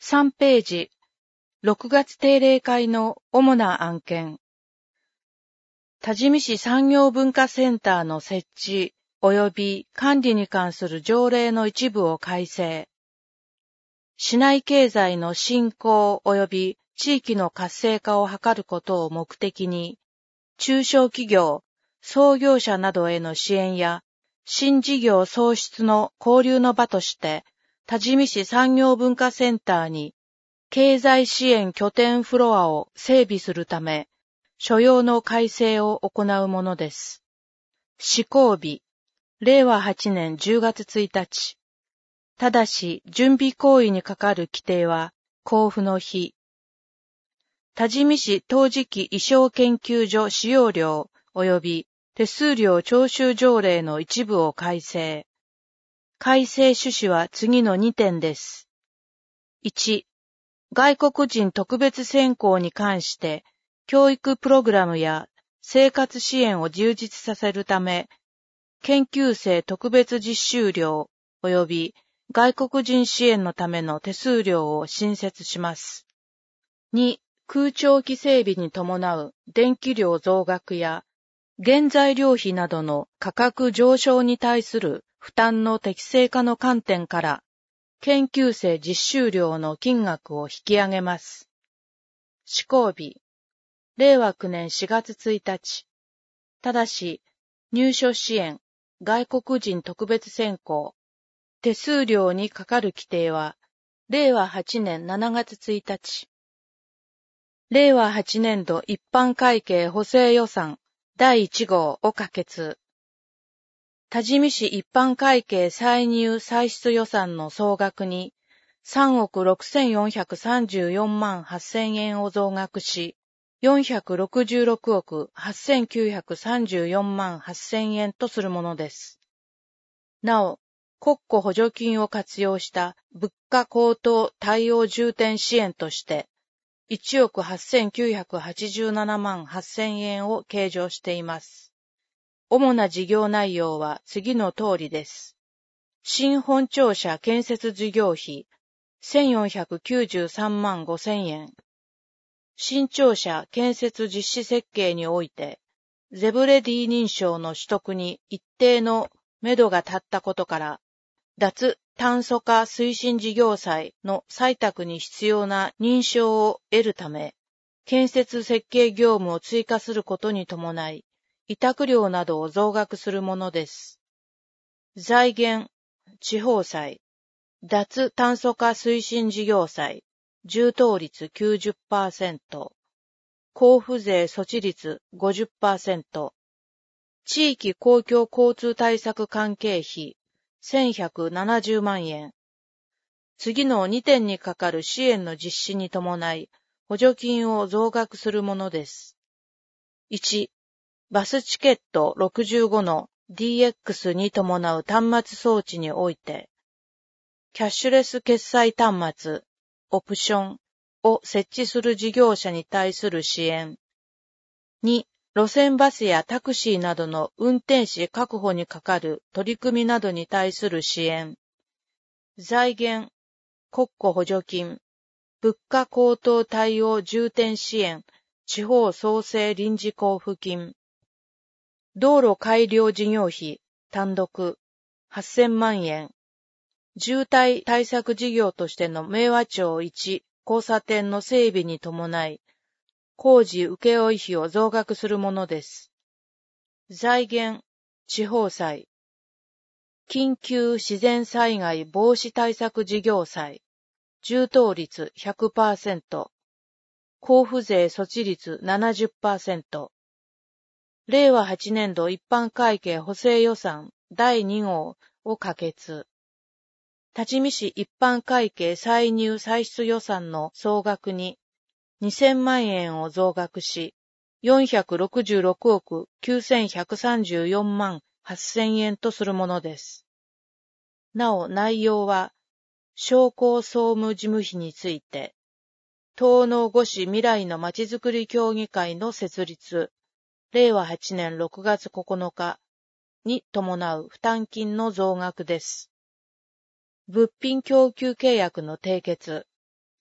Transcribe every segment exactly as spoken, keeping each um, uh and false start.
さんページ、ろくがつ定例会の主な案件。多治見市産業文化センターの設置及び管理に関する条例の一部を改正。市内経済の振興及び地域の活性化を図ることを目的に、中小企業、創業者などへの支援や、新事業創出の交流の場として、多治見市産業文化センターに、経済支援拠点フロアを整備するため、所要の改正を行うものです。施行日、れいわはちねんじゅうがつついたち。ただし、準備行為にかかる規定は、交付の日。多治見市陶磁器意匠研究所使用料及び手数料徴収条例の一部を改正。改正趣旨は次のにてんです。いち、外国人特別選考に関して、教育プログラムや生活支援を充実させるため、研究生特別実習料及び外国人支援のための手数料を新設します。に、空調機整備に伴う電気料増額や原材料費などの価格上昇に対する負担の適正化の観点から、研究生実習料の金額を引き上げます。施行日、れいわきゅうねんしがつついたち。ただし、入所支援、外国人特別選考、手数料にかかる規定は、れいわはちねんしちがつついたち。れいわはちねんど一般会計補正予算だいいち号を可決。多治見市一般会計歳入歳出予算の総額にさんおくろくせんよんひゃくさんじゅうよんまんはっせんえんを増額し、よんひゃくろくじゅうろくおくはっせんきゅうひゃくさんじゅうよんまんはっせんえんとするものです。なお、国庫補助金を活用した物価高騰対応重点支援として、いちおくはっせんきゅうひゃくはちじゅうななまんはっせんえんを計上しています。主な事業内容は次の通りです。新本庁舎建設事業費せんよんひゃくきゅうじゅうさんまんごせんえん。新庁舎建設実施設計において、ゼブレディ認証の取得に一定の目処が立ったことから、脱炭素化推進事業債の採択に必要な認証を得るため、建設設計業務を追加することに伴い、委託料などを増額するものです。財源、地方債、脱炭素化推進事業債、充当率 きゅうじゅっパーセント、交付税措置率 ごじゅっパーセント、地域公共交通対策関係費せんひゃくななじゅうまんえん。次のにてんにかかる支援の実施に伴い、補助金を増額するものです。いち、バスチケットろくじゅうごの ディーエックス に伴う端末装置において、キャッシュレス決済端末、オプションを設置する事業者に対する支援。に、路線バスやタクシーなどの運転士確保にかかる取り組みなどに対する支援。財源、国庫補助金、物価高騰対応重点支援、地方創生臨時交付金。道路改良事業費、単独、はっせんまんえん。渋滞対策事業としての明和町いち交差点の整備に伴い、工事請負費を増額するものです。財源、地方債。緊急自然災害防止対策事業債。充当率 ひゃくパーセント。交付税措置率 ななじゅっパーセント。れいわはちねんど一般会計補正予算だいに号を可決。多治見市一般会計歳入歳出予算の総額ににせんまんえんを増額し、よんひゃくろくじゅうろくおくきゅうせんひゃくさんじゅうよんまんはっせんえんとするものです。なお内容は、商工総務事務費について、東納五市未来のまちづくり協議会の設立、れいわはちねんろくがつここのかに伴う負担金の増額です。物品供給契約の締結。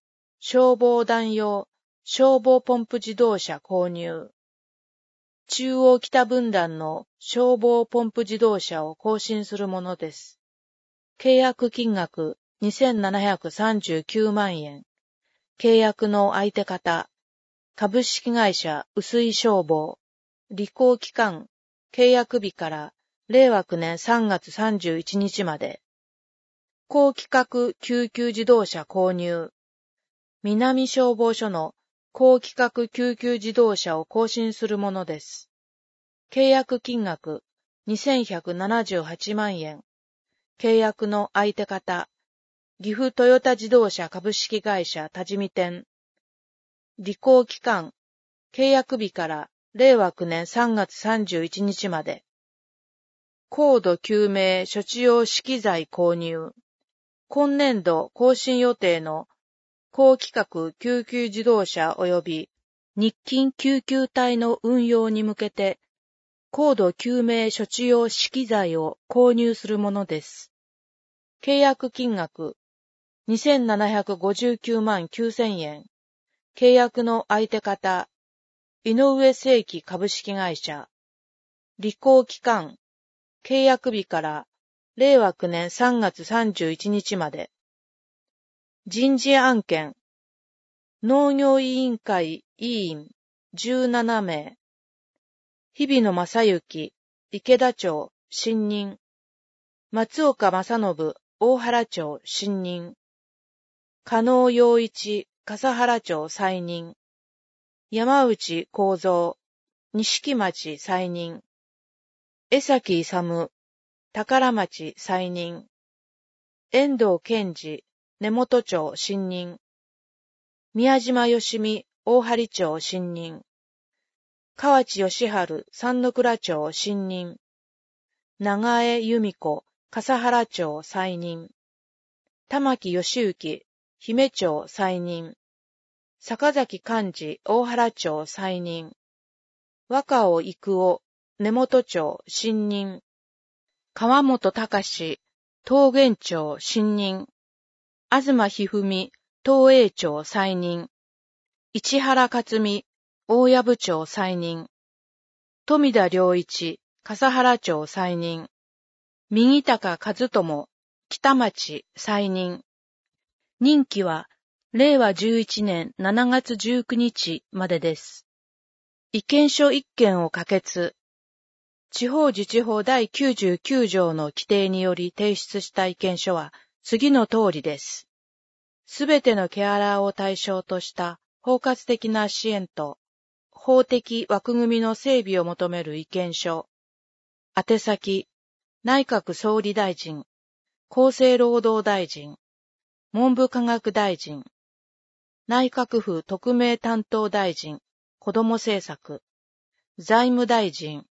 消防団用消防ポンプ自動車購入。中央北分団の消防ポンプ自動車を更新するものです。契約金額にせんななひゃくさんじゅうきゅうまんえん。契約の相手方、株式会社薄井消防。履行期間、契約日かられいわくねんさんがつさんじゅういちにちまで。高規格救急自動車購入。南消防署の高規格救急自動車を更新するものです。契約金額にせんひゃくななじゅうはちまんえん。契約の相手方、岐阜トヨタ自動車株式会社多治見店。履行期間、契約日かられいわくねんさんがつさんじゅういちにちまで。高度救命処置用資機材購入。今年度更新予定の高規格救急自動車及び日勤救急隊の運用に向けて、高度救命処置用資機材を購入するものです。契約金額にせんななひゃくごじゅうきゅうまんきゅうせんえん。契約の相手方、井上正規株式会社。履行期間、契約日かられいわくねんさんがつさんじゅういちにちまで。人事案件、農業委員会委員じゅうななめい。日比野正幸、池田町、新任。松岡正信、大原町、新任。加納陽一、笠原町、再任。山内幸三、錦町、再任。江崎勇、宝町、再任。遠藤健二、根本町、新任。宮島義美、大張町、新任。河内義治、三の倉町、新任。長江由美子、笠原町、再任。玉木義行、姫町、再任。坂崎寛治、大原町、再任。若尾育夫、根本町、新任。川本隆、桃源町、新任。東ひふみ、東栄町、再任。市原克美、大藪町、再任。富田良一、笠原町、再任。右高和友、北町、再任。任期は、れいわじゅういちねんしちがつじゅうくにちまでです。意見書いっけんを可決。地方自治法だいきゅうじゅうきゅうじょうの規定により提出した意見書は次の通りです。すべてのケアラーを対象とした包括的な支援と法的枠組みの整備を求める意見書。宛先、内閣総理大臣、厚生労働大臣、文部科学大臣、内閣府特命担当大臣、子ども政策、財務大臣、